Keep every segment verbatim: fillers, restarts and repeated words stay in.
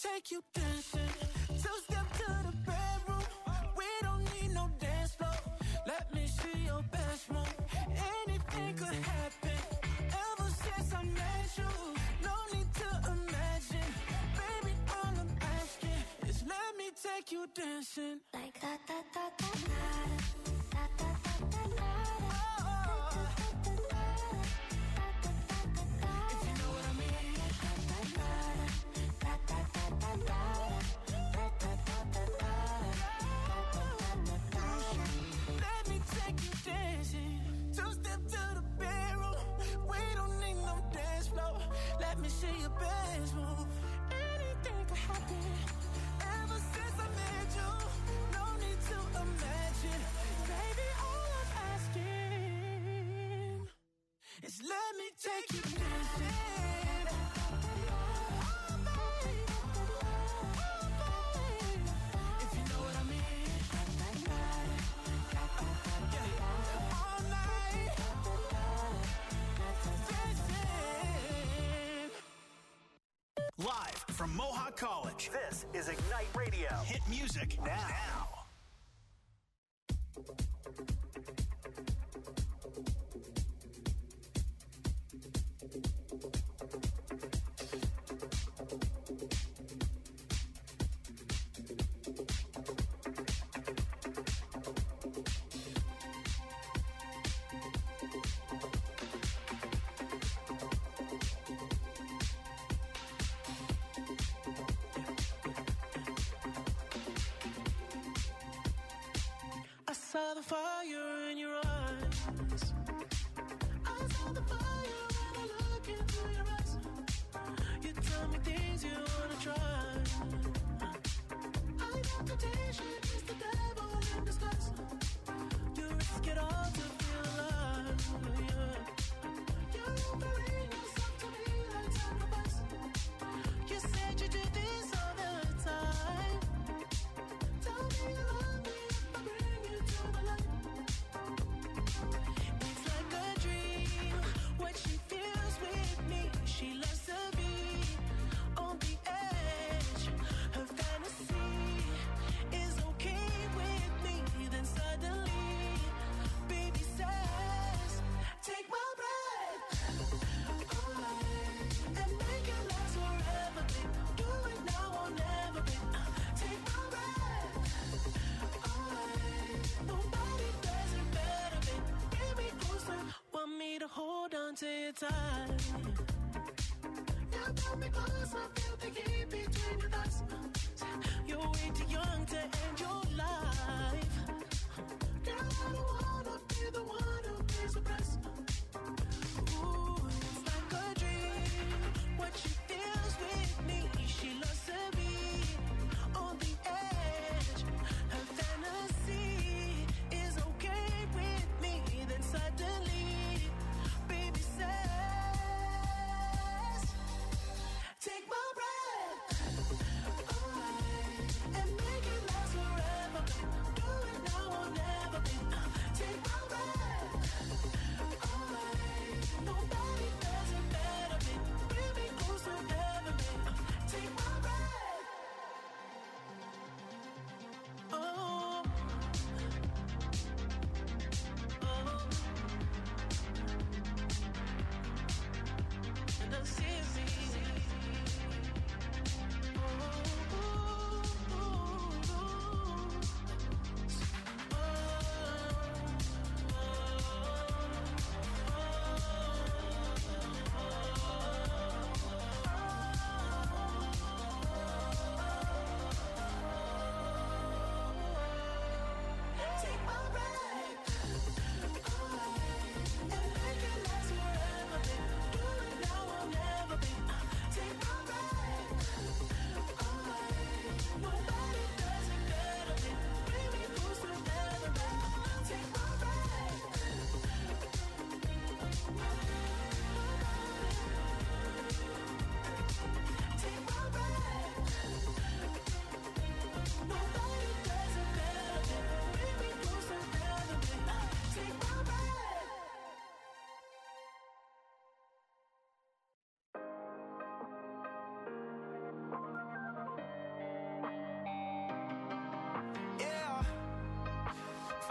take you dancing. Two step to the bedroom. We don't need no dance floor. Let me see your best move. Anything could happen. Ever since I met you, no need to imagine. Baby, all I'm asking is let me take you dancing. Like da da da da da da da da da da. Let me take you dancing. Oh, baby. Oh, baby. If you know what I mean. Yeah. All night. Dancing. Live from Mohawk College, this is Ignite Radio. Hit music now. now. Saw the fire in your eyes. I saw the fire when I look into your eyes. You tell me things you wanna try. I know temptation is the devil in disguise. You risk it all to feel alive. Yeah. You're offering yourself to me like sacrifice. You said you do this all the time. Tell me you love me if I bring you to the light. It's like a dream, what she feels with me. She loves to be on the edge. Her fantasy is okay with me. Then suddenly, baby says, take my breath away and make it last forever, babe. Do it now or never, babe. Take my breath away. Nobody does it better, babe. Bring me closer. Want me to hold on to your tight. Now pull me close, I feel the heat between your thighs. You're way too young to end your life. Girl, I don't wanna be the one who pays the price. Ooh, it's like a dream, what she feels with me. She loves to be on the edge. Her fantasy is okay with me. Then suddenly, baby says, take my breath.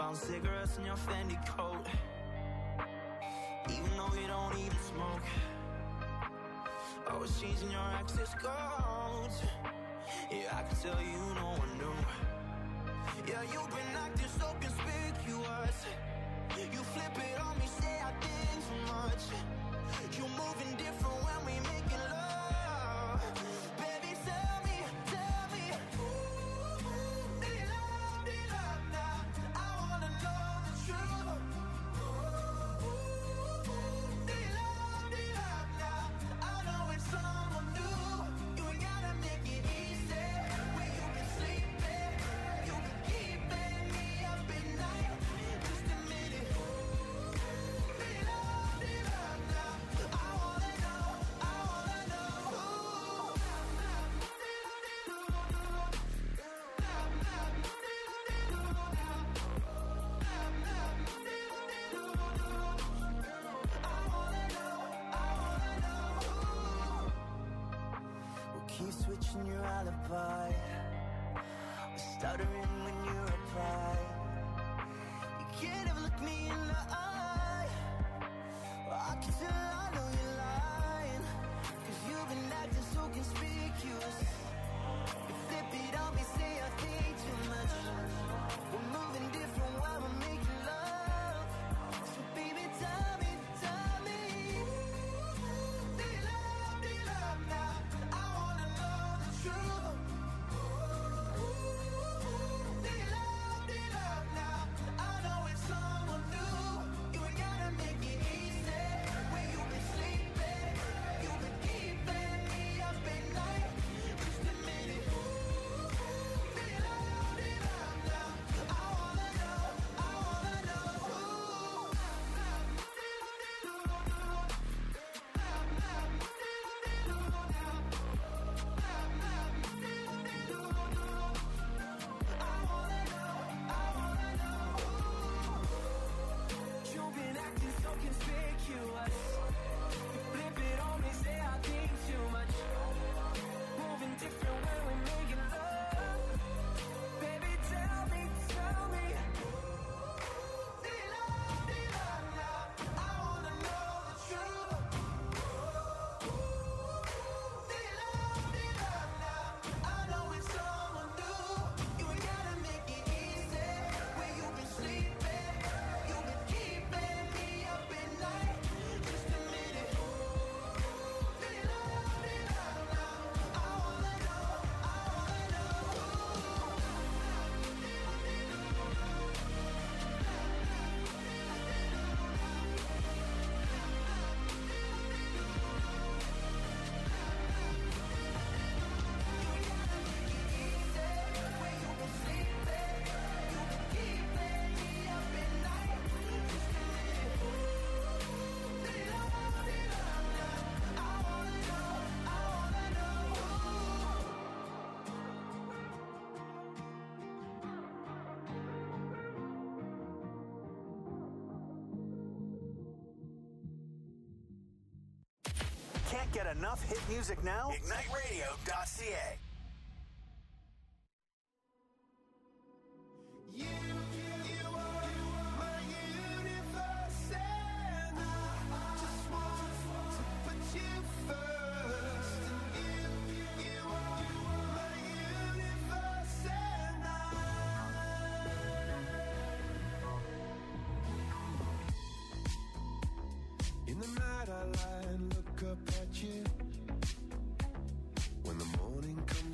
Brown cigarettes in your Fendi coat, even though you don't even smoke. Always changing your access codes. Yeah, I can tell you no one knew. Yeah, you've been acting so conspicuous. You flip it on me, say I think too much. You're moving different when we making love. Baby, tell me, tell me, ooh, do you love, do you love now? I wanna know the truth. Ooh, do you love, do you love now? I know it's someone new. You ain't gotta make it easy. Where you been sleeping, you been keeping me up at night. Just a minute. Do you love, do you love now? I wanna know, I wanna know. We'll keep switching your alibi. We're stuttering when you reply. You can't ever look me in the eye. Well, I can tell I know you're lying, 'cause you've been acting so conspicuous. You flip it on me, say I think too much. We're moving different while we're making love. So baby, tell me, tell me, do you love, do you love now? I wanna know the truth. Do you love, do you love now? I know it's someone new. You ain't gotta make it easy. Where you been sleeping, you been keeping me up at night. Just a minute. Do you love, do you love now? I wanna know, I wanna know. You've been acting so conspicuous. You flip it on me, say I think too much. Moving different when we're making love. Baby, tell me, tell me, do you love, do you love now? I wanna know the truth. Do you love, do you love now? I know it's someone new. You ain't gotta make it easy. Where you been sleeping, you been keeping me up at night. Just a minute. Do you love, do you love now? I wanna know, I wanna know. Where you been sleeping, you been keeping me up at night. Just a minute. Do you love, do you love now? I wanna know, I wanna know. Can't get enough hit music now? ignite radio dot c a. You, you are my universe, and I just want to put you first. And you, you are my universe, and I. In the night I lie and look up at you. When the morning comes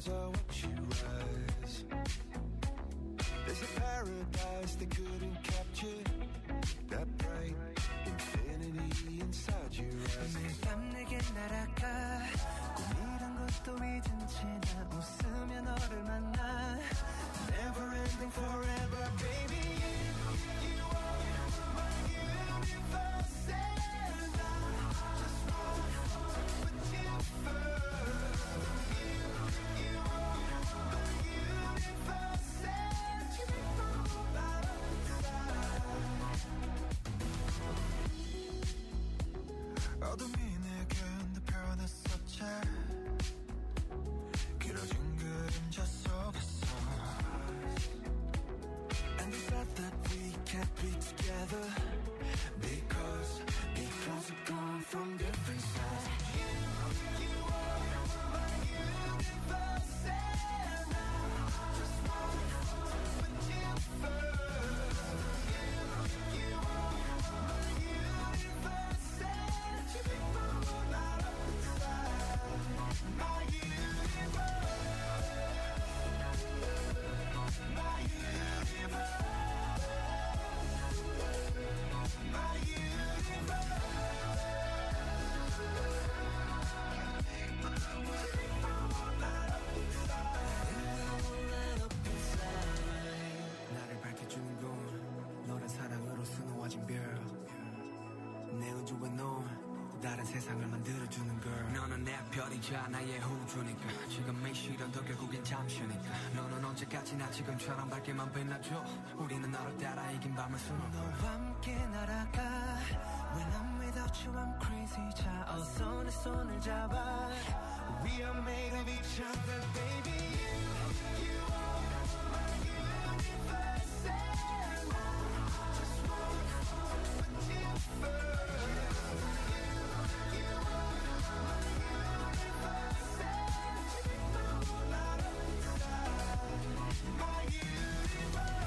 세상을 만들어주는 girl. 너는 내 별이자 나의 호주니까. 지금 이 시련도 결국엔 잠시니까. 너는 언제까지나 지금처럼 밝게만 빛나줘. 우리는 너를 따라 이긴 밤을 수놓고 너와 함께 날아가. When I'm without you I'm crazy. 자 어서 내 손을 잡아. We are made of each other, baby. You, you are my universe, and I just want to put you first. You, you are my universe, and you're not outside my universe.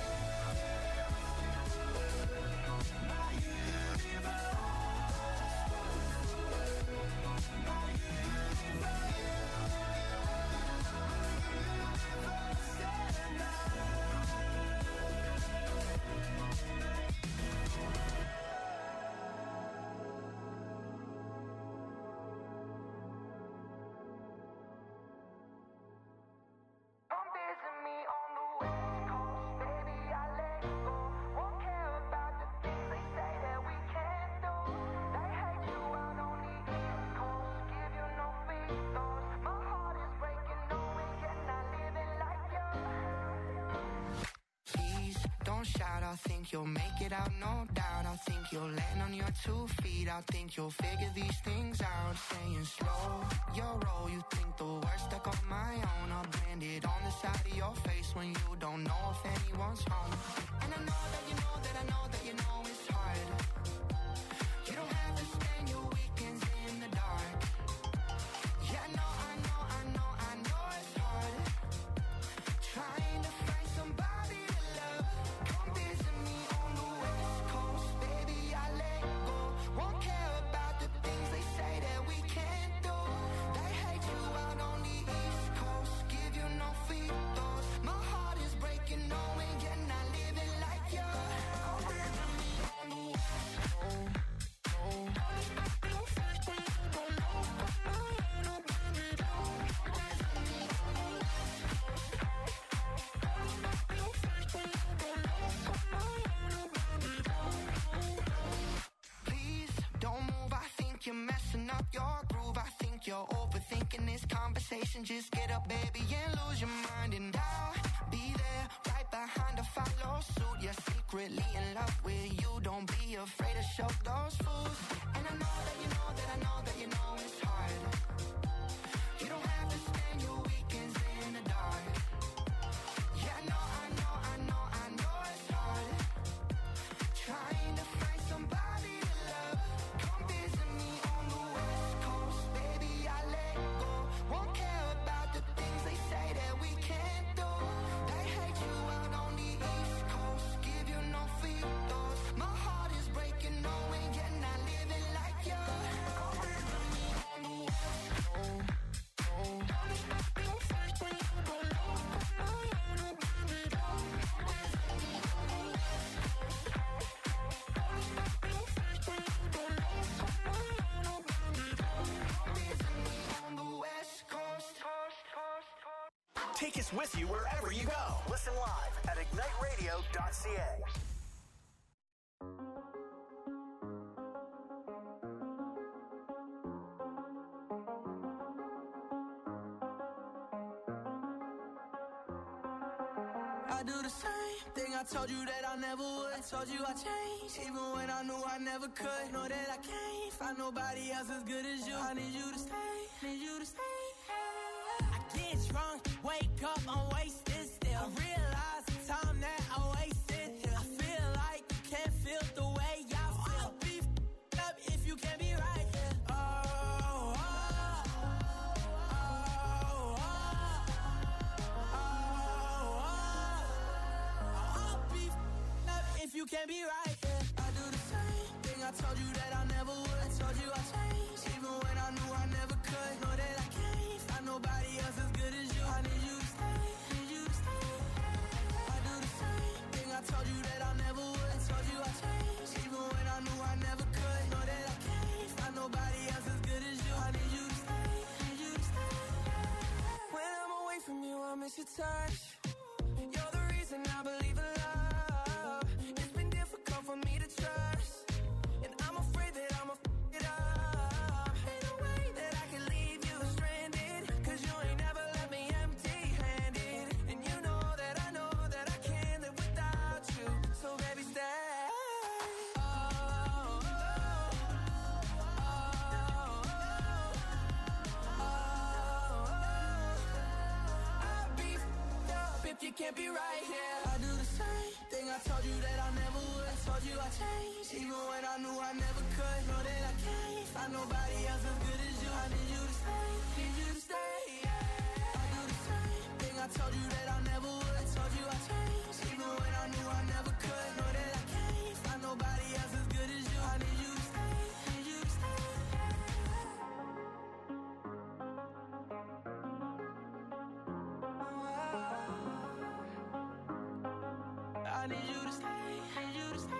My universe. My universe. Shout, I think you'll make it out, no doubt. I think you'll land on your two feet. I think you'll figure these things out. Saying slow, your roll. You think the worst stuck on my own. I'll brand it on the side of your face when you don't know if anyone's home. And I know that you know that I know that you know it's hard. You don't have to spend your weekends in the dark. Yeah, I know, I know, I know, I know it's hard. Trying to find somebody to love. Come visit me on the West Coast, baby, I let go. Won't care about the things they say that we can't do. They hate you out on the East Coast, give you no free throws. My heart is breaking, knowing you're not living like you. Come visit me on the West Coast. You're messing up your groove. I think you're overthinking this conversation. Just get up, baby, and lose your mind. And I'll be there right behind to follow suit. You're secretly in love with you. Don't be afraid to show those fools. And I know that you know that I know that you know it's hard. You don't have to spend your weekends in the dark. Yeah, I know, I know, I know, I know it's hard. Trying to find somebody to love. Come visit me on the West Coast, baby, I let go. Won't care about the things they say that we can't do. They hate you out on the East Coast, give you no free throws. My heart is breaking, knowing you're not living like you. Come visit me on the West Coast. Take us with you wherever you go. Listen live at ignite radio dot c a. I do the same thing I told you that I never would. I told you I changed, even when I knew I never could. Know that I can't find nobody else as good as you. I need you to stay, need you to stay. I get drunk, wake up, I'm wasted still. I realize the time that I wasted here. I feel like you can't feel the way I feel. I'll be f***ed up if you can't be right here. Oh, oh, oh, oh, oh, oh. I'll be f***ed up if you can't be right here. I do the same thing I told you that I never would. I told you I changed, even when I knew I never could. Know that I can't find nobody else as good as you. I need you to stay, need you to stay. I do the same thing I told you that I never would. I told you I changed, even when I knew I never could. Know that I can't find nobody else as good as you. I need you to stay, need you to stay. When I'm away from you, I miss your touch. You're the reason I believe in love. It's been difficult for me to trust, and I'm afraid that I'ma f*** it up. can't be right here. I do the same thing I told you that I never would. I told you I changed, even when I knew I never could. Know that I can't find nobody else as good as you. I need you to stay, need you to stay, yeah. I do the same thing I told you that I never would. I told you I changed, even when I knew I never could. Know that I can't find nobody else as good as you. I need you to stay, need you to stay. I need you to stay, need you to stay.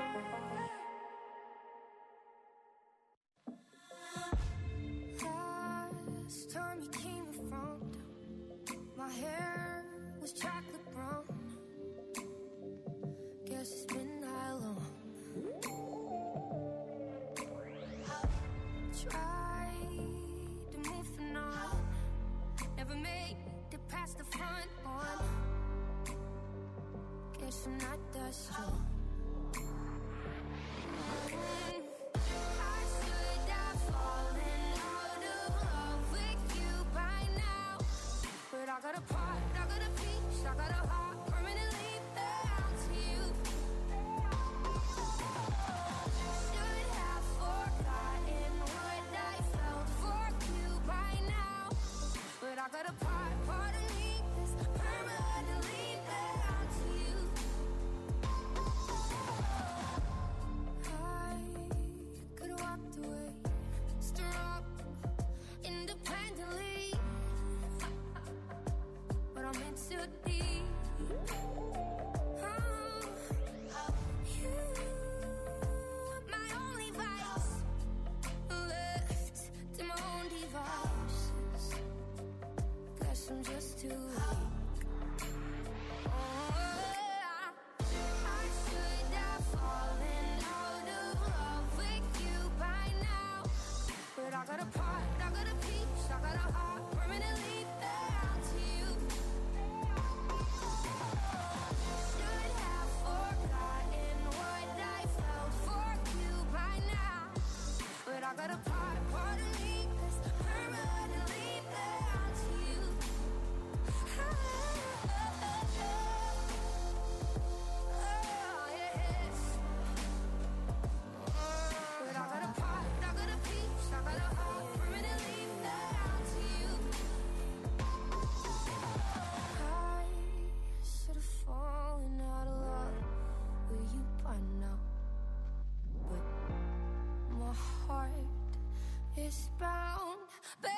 Last time you came around, my hair was chocolate brown. Guess it's been that long. Tried to move the on, never made it past the front one. Guess I'm not that strong. Mm, I should have fallen out of love with you by now. But I got a part, I got a piece, I got a heart permanently bound to you. Should have forgotten what I felt for you by now. But I got a part, part of me that's permanently bound to you. I could have walked away, stood up independently, but I'm in too deep. Oh, you, my only vice, left to my own devices. Guess I'm just too weak. Oh, I should have fallen out of love with you by now. But I got a part, I got a piece, I got a heart permanently bound to you. Should have forgotten what I felt for you by now. But I got a part, part of me that's permanently bound to you. Oh, yes. But I got a part, I got a piece, I got a heart permanently bound to you. I should have fallen out of love with you by now. But my heart is bound, bound.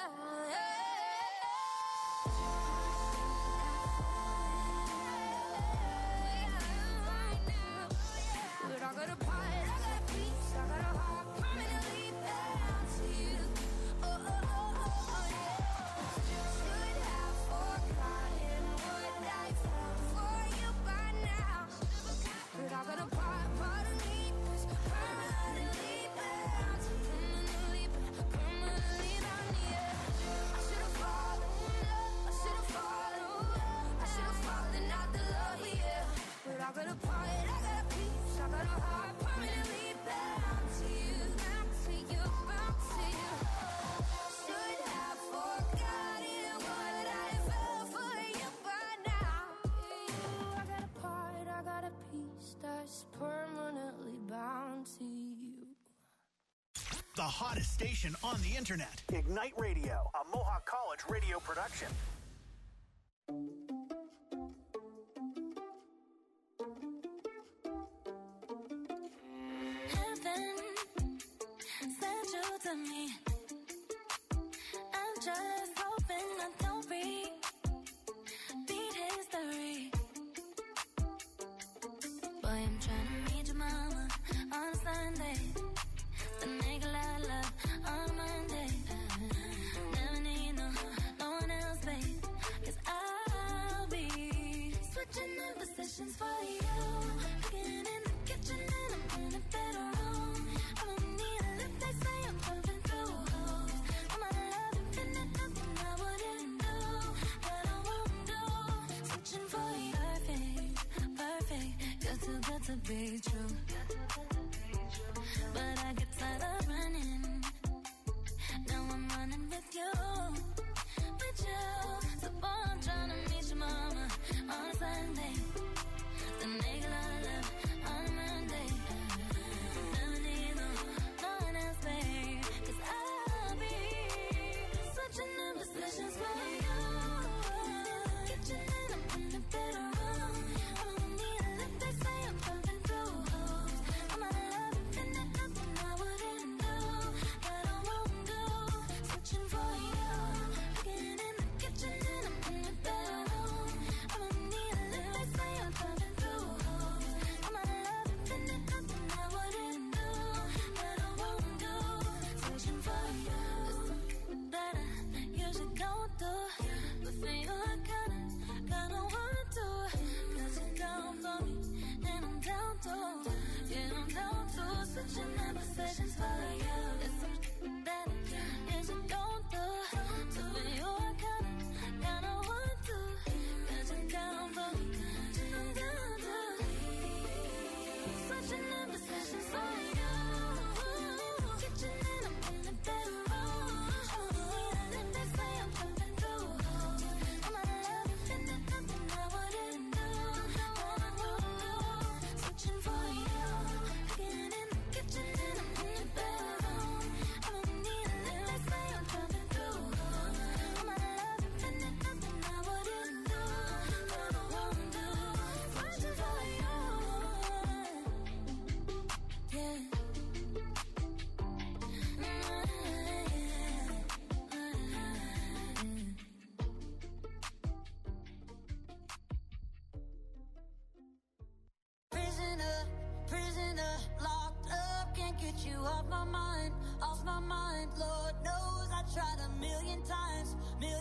But I got a part, I got a piece, I got a heart permanently bound to you. Oh, oh, oh, oh, oh, yeah. Should have forgotten what I felt for you by now. But I got a part, part of me that's permanently bound to you. Permanently, permanently bound to you. I should have fallen in love, I should have fallen, I should have fallen out the love, yeah. But I got a part, I got a piece, I got a heart permanently bound to you, bound to you, bound to you. Should have forgotten what I felt for you by now. I got a part, I got a piece that's permanently bound to you. The hottest station on the internet. Ignite Radio, a Mohawk College radio production. Heaven sent you to me. I'm just hoping I don't repeat history. Boy, I'm trying to meet your mama on Sunday, then make a lot of love on Monday. Never need no, no one else, babe, 'cause I'll be switching in positions for you. Getting in the kitchen and I'm in a better room. I don't need a lip, they say I'm pumping through holes. I'm out of love, infinite, nothing I wouldn't do, that I won't do. Switching for you, perfect, perfect. You're too good to be true. But I get tired of running. Now I'm running with you, with you. So boy, I'm trying to meet your mama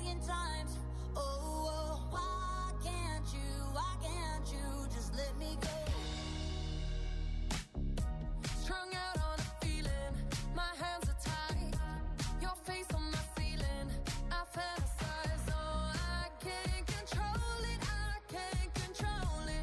million times. Oh, oh, why can't you, why can't you just let me go? Strung out on a feeling, my hands are tied. Your face on my ceiling, I fantasize. Oh, I can't control it, I can't control it.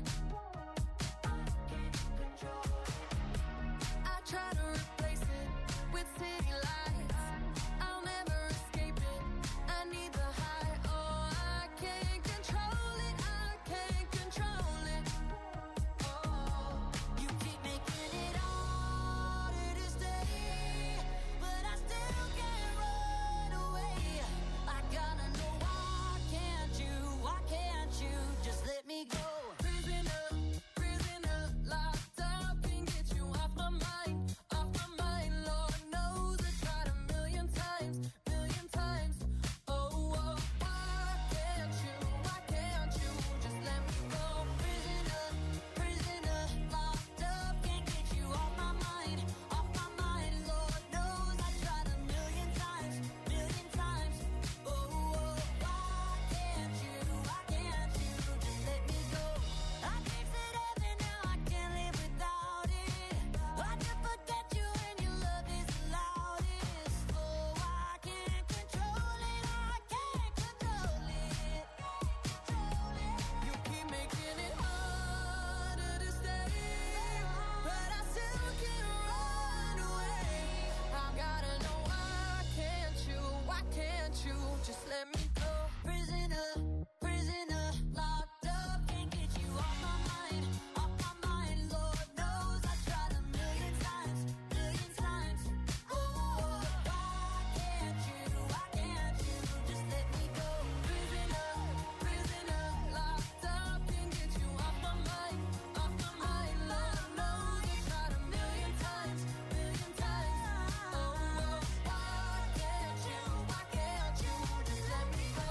I try to replace it with city lights. I'll never escape it, I need the high. Oh, I can't control it, I can't control it. Oh, you keep making it harder to stay, but I still can't run away. I gotta know, why can't you, why can't you just let me go? Prisoner, prisoner, locked up, can't get you off my mind, off my mind. Lord knows I tried a million times, million times. Oh, oh, why can't you, why can't you just let me go? Prisoner, prisoner, locked up, can't get you off my mind, off my mind. Lord knows I tried a million times, million times. Oh, oh, why can't you, why can't you just let me go? I tasted heaven, now I can't live without it. I can forget you when your love is the loudest. Oh, I can't control it, I can't control it. You keep making it harder to stay, but I still can't run away. I gotta know, why can't you, why can't you just let me go? Prisoner, prisoner, locked up, can't get you off my mind, off my mind. Lord knows I tried a million times, million times. Oh, why can't you, why can't you just let me go? Prisoner, prisoner, locked up, can't get you off my mind, off my mind. Lord knows I tried a million times, million times. Oh, why can't you, why can't you just let me go?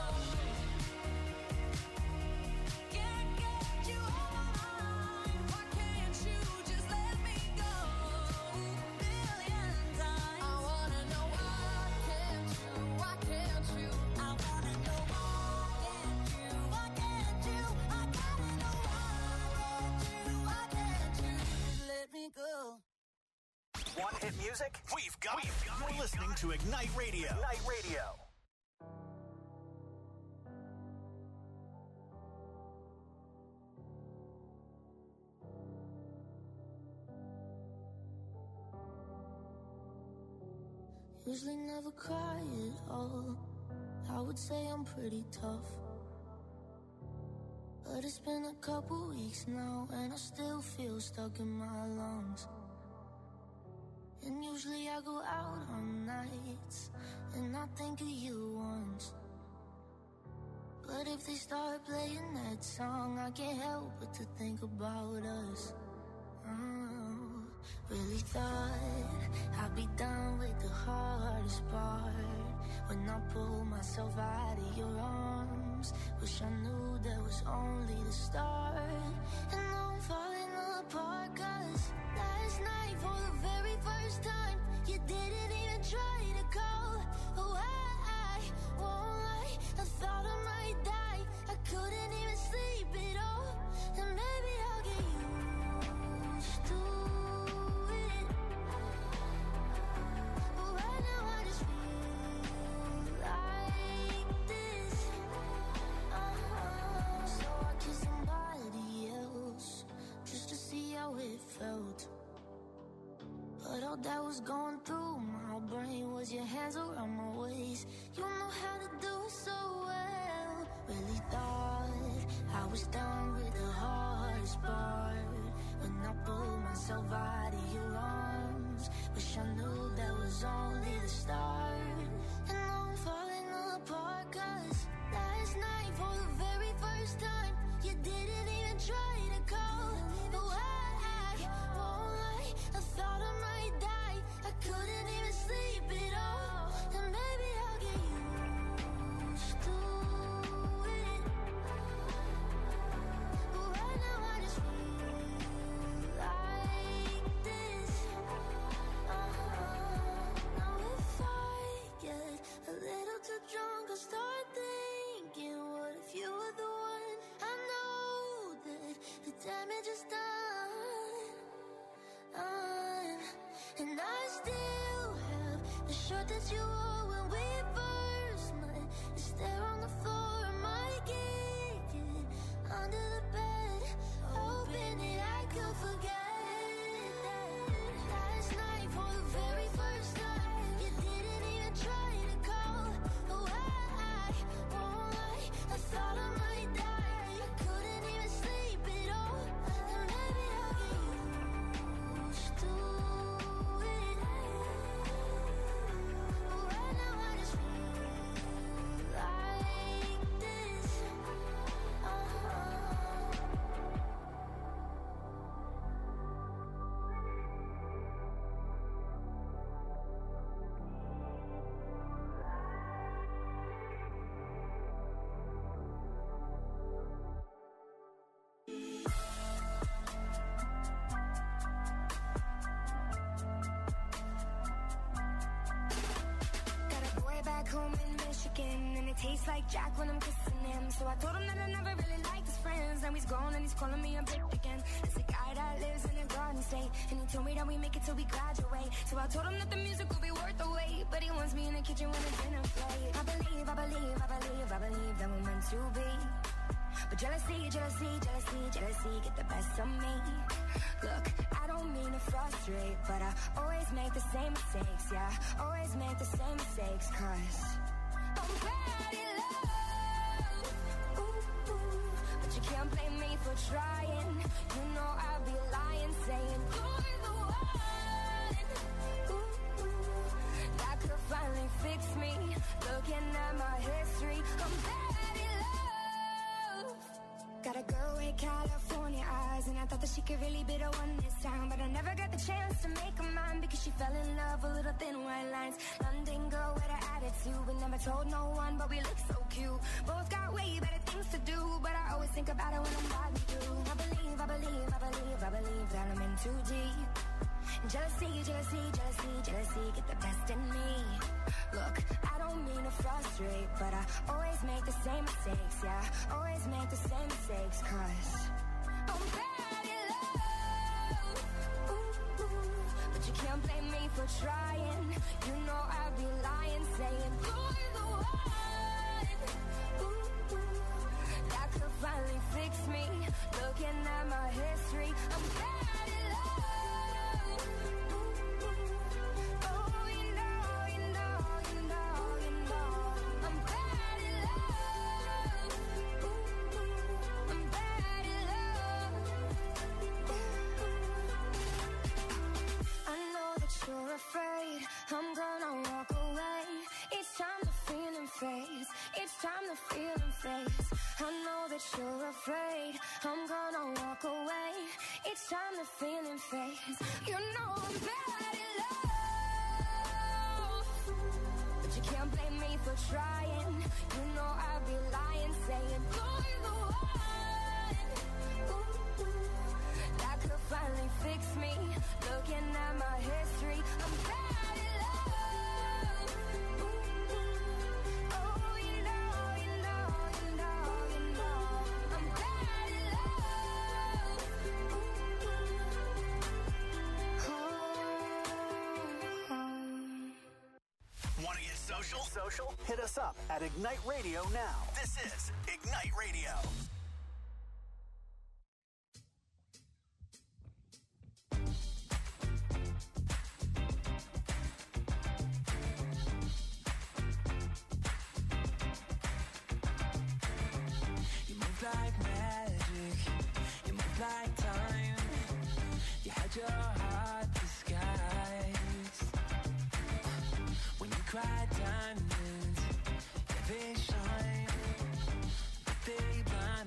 Can't get you off my mind, why can't you just let me go? Million times. I wanna know, why can't you, why can't you? I wanna know, why can't you, why can't you? I gotta know, why can't you, why can't you just let me go? Want hit music? We've got it. You're listening to Ignite Radio. Ignite Radio. Usually never cry at all. I would say I'm pretty tough, but it's been a couple weeks now and I still feel stuck in my lungs. And usually I go out on nights and I think of you once, but if they start playing that song, I can't help but to think about us. Oh, really thought I'd be done with the hardest part when I pull myself out of your arms. Wish I knew that was only the start. And now I'm falling apart, cause last night for the very first time you didn't even try to call. Oh, I, I won't lie, I thought I might die. I couldn't even sleep at all. And maybe I'll get used to it, but right now I just feel like this. Uh-huh. So I kissed somebody else just to see how it felt, but all that was going through my brain was your hands around my waist. You know how to do it so well. Really thought I was done with the hardest part when I pulled myself out of your arms. Wish I knew that was only the start. And now I'm falling apart, cause last night for the very first time you didn't even try to call. No, I, I won't lie, I thought I might die. I couldn't even sleep at all. And maybe I'll get used to it, but right now I just feel like this. Uh-huh. Now if I shirt that you wore when we first met is there on the floor of my kitchen, under the bed, hoping that I could forget that last night for the very first time you didn't even try to call. Oh, I, won't lie, I thought I might die. I couldn't even sleep at all, and maybe I'll get used to it. But right now I just feel like this. Uh-huh. Got a boy back home in Michigan, and it tastes like Jack when I'm kissing him. So I told him that I never really liked his friends. Now he's gone and he's calling me a bitch again. It's a guy that lives in a garden state, and he told me that we make it till we graduate. So I told him that the music will be worth the wait, but he wants me in the kitchen when it's dinner plate. I believe, I believe, I believe, I believe that we're meant to be. But jealousy, jealousy, jealousy, jealousy get the best of me. Look, I don't mean to frustrate, but I always make the same mistakes, yeah. Always make the same mistakes, cause I'm bad in love. Ooh, ooh, but you can't blame me for trying. You know I'd be lying, saying you're the one. Ooh, ooh, that could finally fix me. Looking at my history, I'm bad in love. Got a girl with California eyes, and I thought that she could really be the one this time, but I never got the chance to make her mine because she fell in love with little thin white lines. London girl with an attitude, we never told no one, but we look so cute. Both got way better things to do, but I always think about it when I'm riding through. I believe, I believe, I believe, I believe that I'm in too deep. Jealousy, jealousy, jealousy, jealousy get the best in me. Look, I don't mean to frustrate, but I always make the same mistakes, yeah. Always make the same mistakes, cause I'm bad in love. Ooh, ooh, but you can't blame me for trying. You know I'd be lying, saying you're the one. Ooh, ooh, that could finally fix me. Looking at my history, I'm bad in love. Ooh, ooh, oh, you know, you know, you know, you know, I'm bad in love. Ooh, ooh, I'm bad in love. Ooh, ooh. I know that you're afraid I'm gonna walk away. It's time the feeling fades. It's time the feeling fades. I know that you're afraid I'm gonna walk away. It's time the feeling fades. You know I'm bad in love, but you can't blame me for trying. You know I'd be lying, saying you're the one. Ooh, ooh, that could finally fix me. Looking at my history, I'm bad in love. Ooh, ooh, oh, you know, you know, you know, you know, I'm bad in love. Ooh, ooh, oh, oh. Want to get social? Social? Hit us up at Ignite Radio now. This is Ignite Radio. You move like magic, you move like time. You had your heart disguised. When you cry diamonds, yeah, they shine, but they blind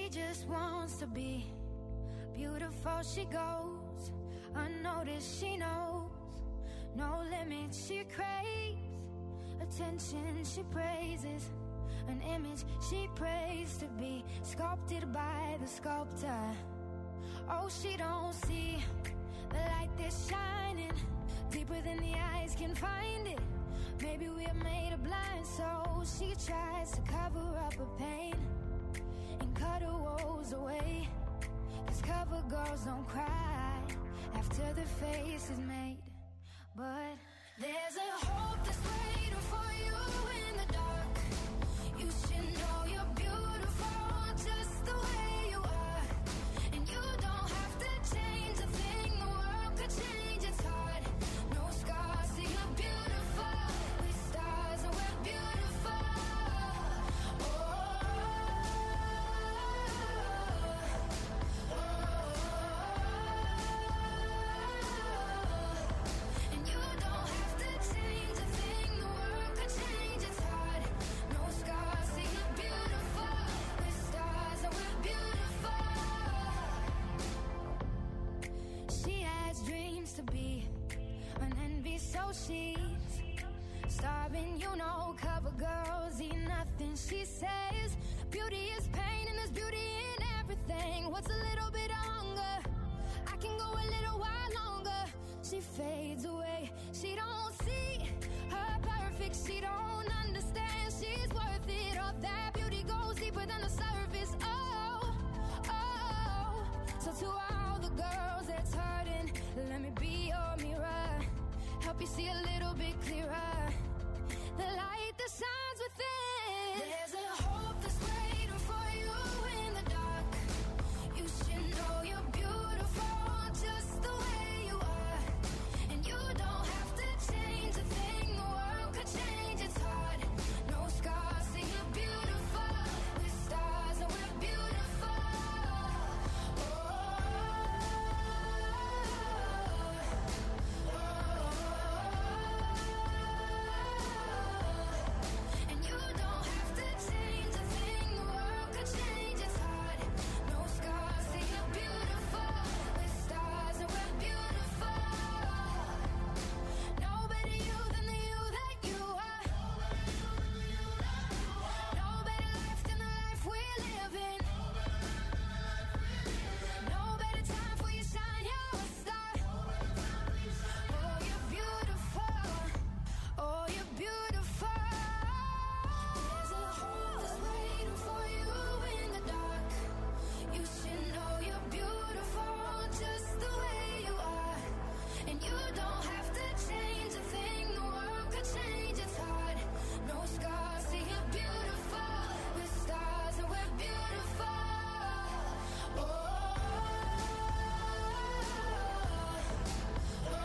She just wants to be beautiful. She goes unnoticed. She knows no limits. She craves attention. She praises an image she prays to be sculpted by the sculptor. Oh, she don't see the light that's shining deeper than the eyes can find it. Maybe we're made of blind, so she tries to cover up her pain and cut her woes away. Cause cover girls don't cry after the face is made. But there's a hope that's waiting for you in the dark. You should know you're beautiful just the way you are. And you don't have to change a thing, the world could change, it's hard. No scars, see you're beautiful. With stars and we're beautiful. Oh, oh, oh, oh. And you don't have to change a thing, the world could change, it's hard. No scars, see you're beautiful. With stars and we're beautiful. She has dreams to be an envy, so she's starving, you know. Cover girls eat nothing. She says beauty is pain and there's beauty in everything. What's a little bit of hunger? I can go a little while longer. She fades away. She don't see her perfect. She don't understand she's worth it. All that beauty goes deeper than the surface. Oh, oh. So to all the girls that's hurting, let me be your mirror. Help you see a little bit clearer. The light that shines within. There's a hope that's waiting for you in the dark. You should know you're beautiful just the way you are. And you don't have to change a thing, the world could change, it's hard. No scars, see you're beautiful. With stars and we're beautiful. Oh, and you don't have to change a thing, the world could change, it's hard. No scars, see you're beautiful. With stars and we're beautiful. No better you than the you that you are. No better life than the life we're living. No better time for you shine, you're a star. Oh, you're beautiful. Oh, you're beautiful. There's a hope that's waiting for you in the dark. You should know you're beautiful just the way you are. And you don't have to change a thing, the world could change, it's hard. No scars, see you're beautiful. With stars and we're beautiful. Oh, oh, oh.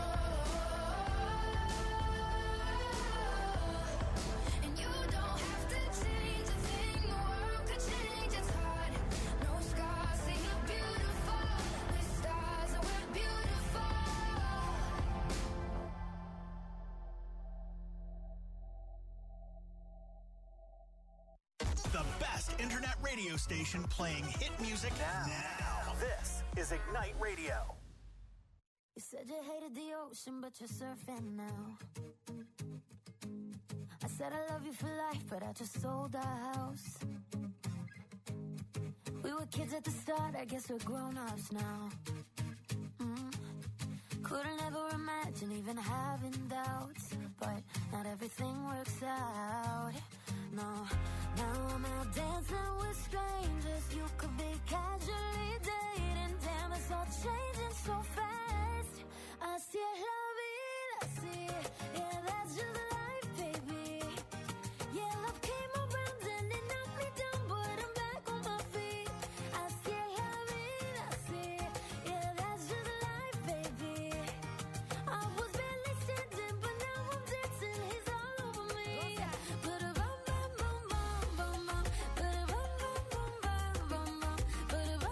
And you don't have to change a thing, the world could change, it's hard. No scars, see you're beautiful. With stars and we're beautiful. The best internet radio station playing hit music now. now. This is Ignite Radio. You said you hated the ocean, but you're surfing now. I said I love you for life, but I just sold our house. We were kids at the start, I guess we're grown-ups now. Mm. Couldn't ever imagine even having doubts, but not everything works out. No, now I'm out dancing with strangers. You could be casually dating. Damn, it's all changing so fast. Así es la vida, así. Yeah, that's just life, baby. Yeah, love came around and it knocked me down, but I'm back on my feet. Así es la vida, así. Yeah, that's just life, baby. I was barely standing, but now I'm dancing. He's all over me. Ba-da-bum, bum, bum, bum, bum, bum. Ba-da-bum, bum, bum, bum, bum,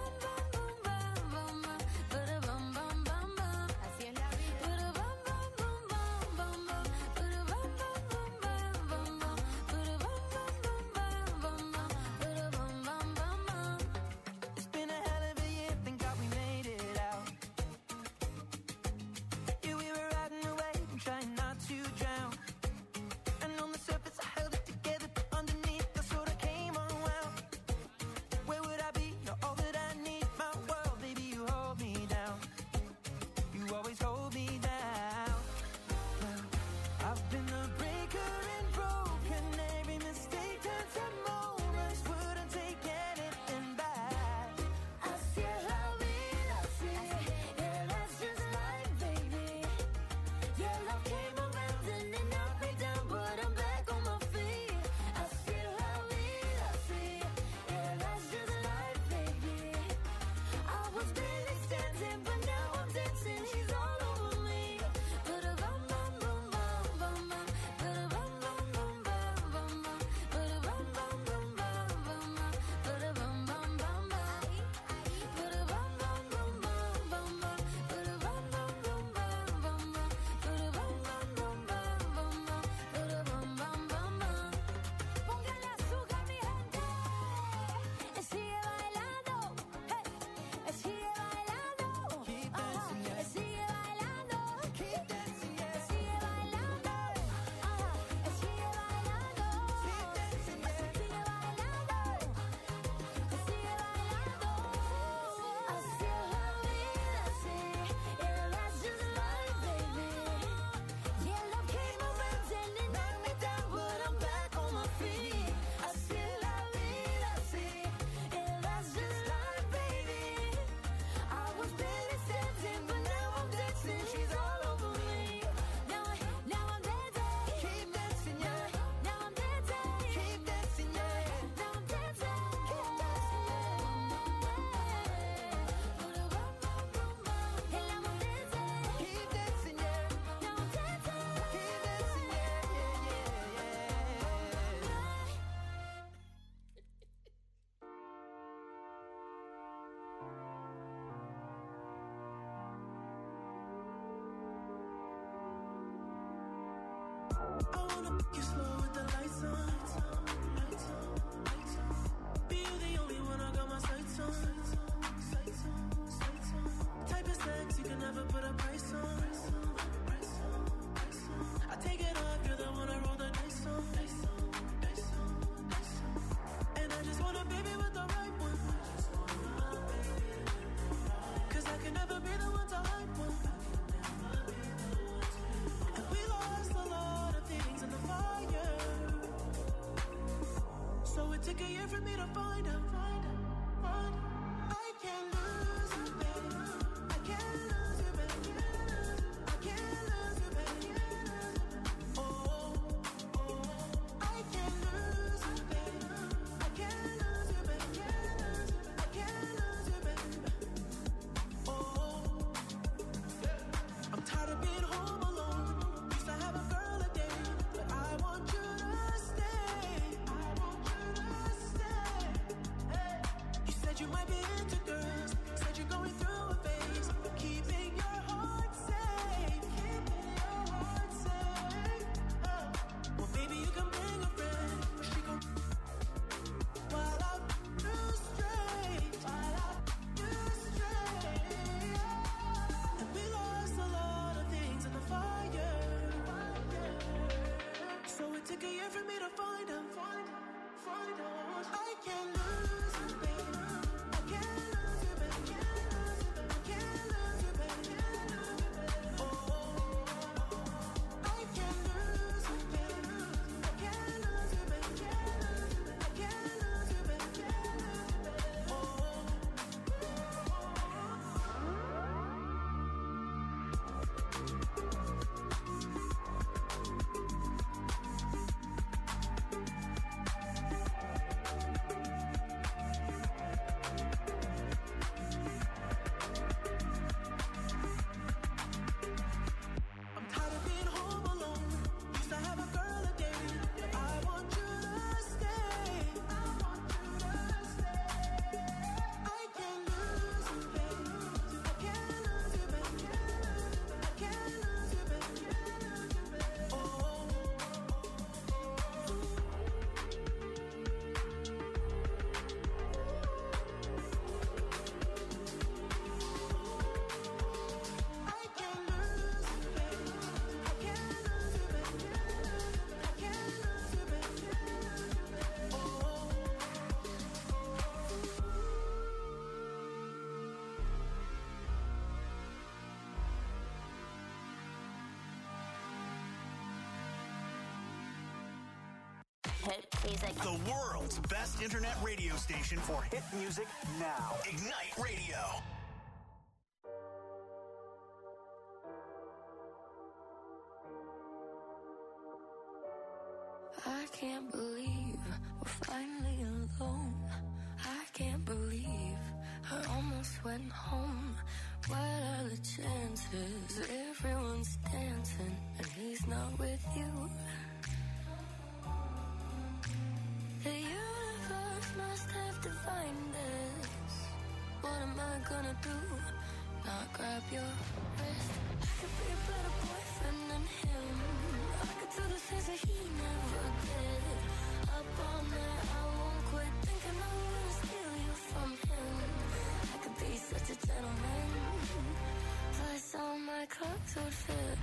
bum. Ba-da-bum, bum, bum, bum, bum, bum. Así es la vida. Ba-da-bum, bum, bum, bum, bum, bum. Ba-da-bum, bum, Yeah, love came around and it knocked me down, but I'm back on my feet. Así es la vida, así. Yeah, that's just life, baby. I was barely standing, but now I'm dancing. She's all over me. Ba-da-bum, bum, bum, bum, bum, bum. Ba-da-bum, bum, bum, bum, bum, bum. Ba-da-bum, bum, bum, bum, bum, bum. Ba-da-bum, bum, bum, bum. Ba-da-bum, bum, bum, bum, bum, bum. Ba-da-bum, bum, bum, bum, bum, bum. Ba-da-bum, bum, bum, bum, bum, bum. Ba-da-bum, bum, bum, bum. Póngale azúcar, mi gente. Eh, sigue bailando. Hey. Eh, sigue bailando. Ajá. Eh, sigue bailando. Eh, sigue bailando. Ajá. Eh, sigue bailando. Eh, sigue bailando. Eh, sigue bailando. Así es la vida, sí. Yeah, that's just life, baby. Yeah, love came around and it knocked me down, but I'm back on my feet. Así es la vida, sí. Yeah, that's just life, baby. I was barely standing, but now I'm dancing. She's all over me. Now, I, now I'm dancing. Keep dancing, yeah. Now I'm dancing. Keep dancing, yeah. Now I'm dancing. Keep dancing, yeah. And now I'm dancing. Keep dancing, yeah. Now I'm dancing. Keep dancing, yeah, yeah, yeah, I wanna make you slow with the lights on. Lights on, lights on. Be you the only one I got my sights on. Sights on, sights on. Type of sex you can never put a price on. Price on, price on. I take it off, you're the one I roll the dice on. Dice on, dice on, dice on. And I just want a baby with the right one. Cause I can never be the one to hype one. And we lost a lot of things in the fire. So it took a year for me to find out. Find out, find out. I can't lose you, babe. I can't lose you, babe. I can't lose you, babe. Oh, oh, I can't lose you, babe. I can't lose you, babe. I can't lose you, babe. Oh, I'm tired of being home alone. Used to have a girl a day, but I want you to stay. I want you to stay. Hey. You said you might be into girls. Said you're going through a phase. Keeping your heart safe. Keeping your heart safe. Oh. Well, maybe you can bring a friend. She gon' while I do straight. While I do straight. And we lost a lot of things in the fire. So it took a year for me to find out. Find out, find out. I can't lose you, babe. I can't lose you, babe. I can't lose you, babe. Oh, I can't lose you, babe. I can't lose you, babe. I can't lose you, babe. Oh. I'm tired of being home alone. Used to have a girl a day, but I want you to stay. I want you to stay. I can't lose you, babe. I can't lose you, babe. I can't lose you, babe. Oh. I can't lose you, babe. I can't lose you, babe. I can't lose you, babe. Oh. Hit music. The world's best internet radio station for hit music now. Ignite Radio. can't believe we're finally alone. I can't believe I almost went home. What are the chances? Everyone's dancing and he's not with you. The universe must have divined us. What am I gonna do? Not grab your wrist. I could be a better boyfriend than him. I could do the things that he never did. Up all night, I won't quit thinking I'm gonna steal you from him. I could be such a gentleman. Plus all my clothes would fit.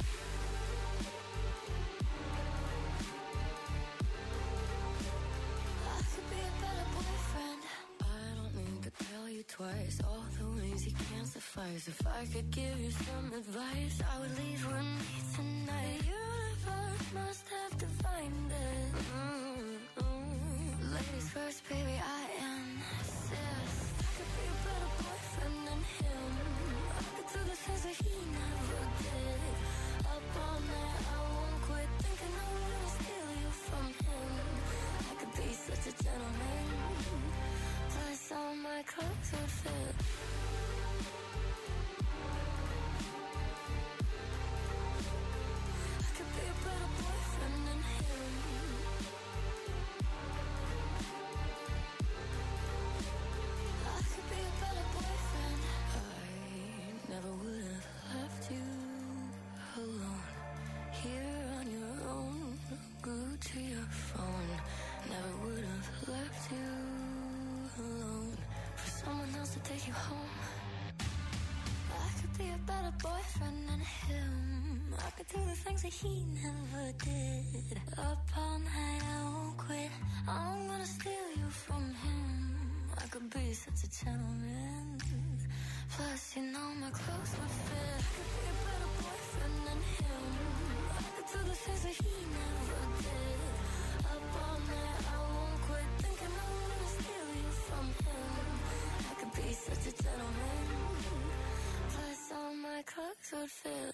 I could be a better boyfriend. I don't need to tell you twice all the ways you can't suffice. If I could give you some advice, I would leave with me tonight. The universe must have divined it. Mm-hmm. Ladies first, baby, I insist. I could be a better boyfriend than him. I could do the things that he never did. Up all night, I won't quit thinking I'm gonna steal you from him. I could be such a gentleman. Plus all my clothes would fit. I could be a better boyfriend than him. I could be a better boyfriend. I never would have left you alone. Here on your own, glued to your phone. Never would have left you alone for someone else to take you home. I could be a better boyfriend than him. I could do the things that he never did. Up all night, I won't quit. I'm gonna steal you from him. I could be such a gentleman. Plus, you know my clothes would fit. I could be a better boyfriend than him. I could do the things that he never did. Up all night, I won't quit thinking I'm gonna steal you from him. I could be such a gentleman. Plus, all my clothes would fit.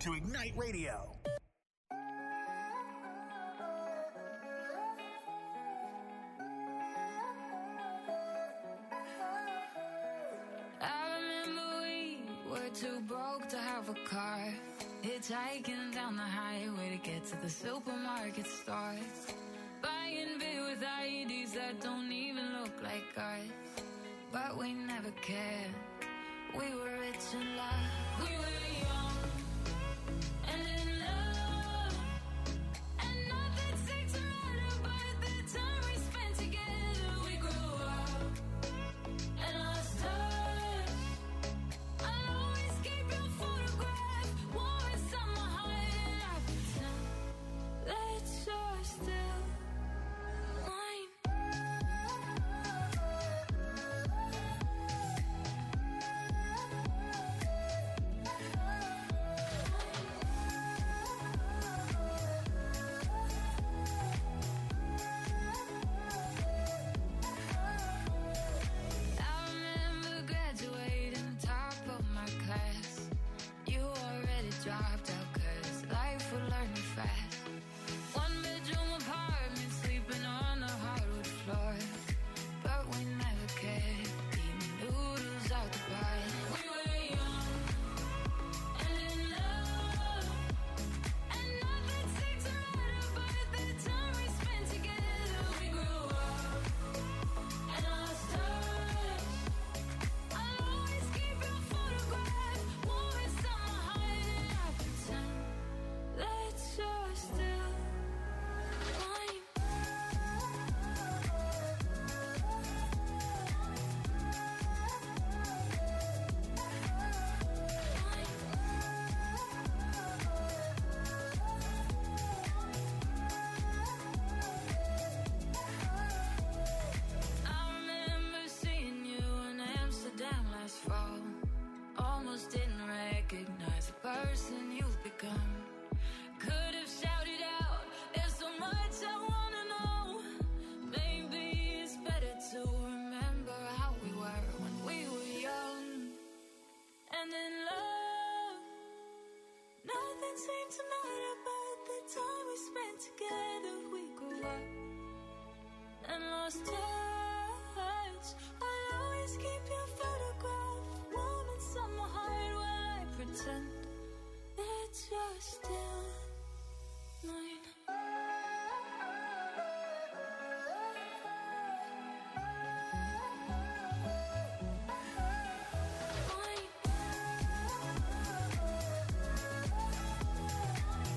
to Ignite Radio. I remember we were too broke to have a car, hitchhiking down the highway to get to the supermarket store, buying beer with I Ds that don't even look like ours. But we never cared. We were rich in love. We were young and in love, and nothing seemed to matter but the time we spent together. We grew up and lost touch. I'll always keep your photograph warm inside my heart, and I pretend that you're still mine. I remember graduating top of my class. You already dropped out 'cause life would learn you fast. One bedroom apartment, sleeping on the hardwood floor. But we never cared, eating noodles out the pot. We were young and in love, and nothing seemed to matter but the time we spent together. We grew up and lost touch. I'll always keep your photograph warm inside my heart, and I pretend that you're still mine. I remember seeing you in Amsterdam last fall. Almost didn't recognize the person you've become. Could have shouted out, there's so much I wanna know. Maybe it's better to remember how we were when we were young and in love. Nothing seemed to matter but the time we spent together. We grew up and lost touch. I'll always keep your photograph warm inside my heart while I pretend that you're still mine.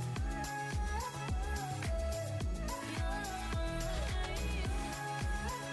Mine.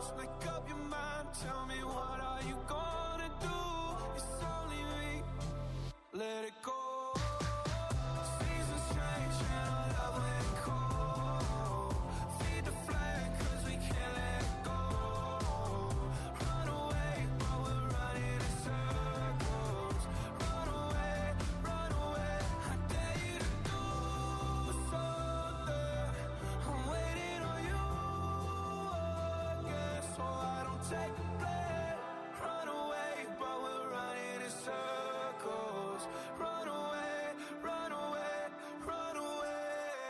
close, make up your mind. Tell me, what are you gonna do? It's only me. Let it go. Seasons change and our love let go. Feed the flag cause we can't let go. Run away but we're running in circles. Run away, run away. I dare you to do something. I'm waiting on you again, so I don't take the blame. Run away but we're running in circles. Run away, run away, run away.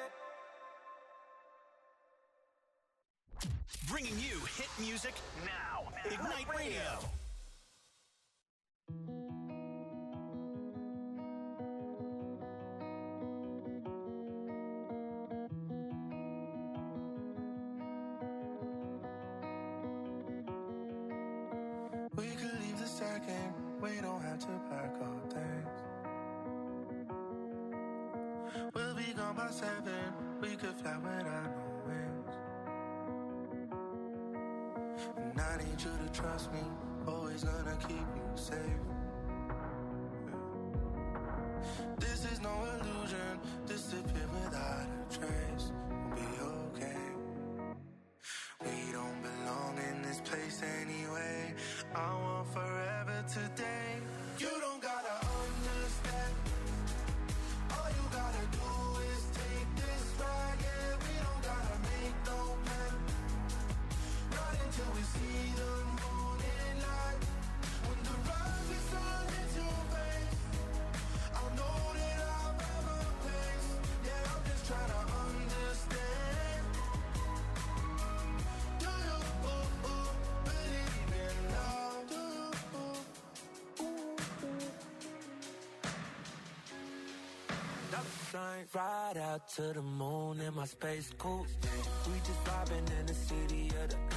Bringing you hit music now. Ignite Radio. We could leave the second, we don't have to pack our things. We'll be gone by seven, we could fly without no wings. And I need you to trust me, always gonna keep you safe. This is no illusion, disappear without a trace. We'll be okay. We don't belong in this place anyway. I want forever today. You don't gotta understand. All you gotta do is take this ride. Yeah, we don't gotta make no plan. Not until we see the morning light. When the rise is on into face, I'll know that I'll have a place. Yeah, I'm just trying to understand. Do you ooh, ooh, believe in love? Do you ooh, ooh, ooh. Double shine, ride out to the moon in my space coupe. We just vibing in the city of the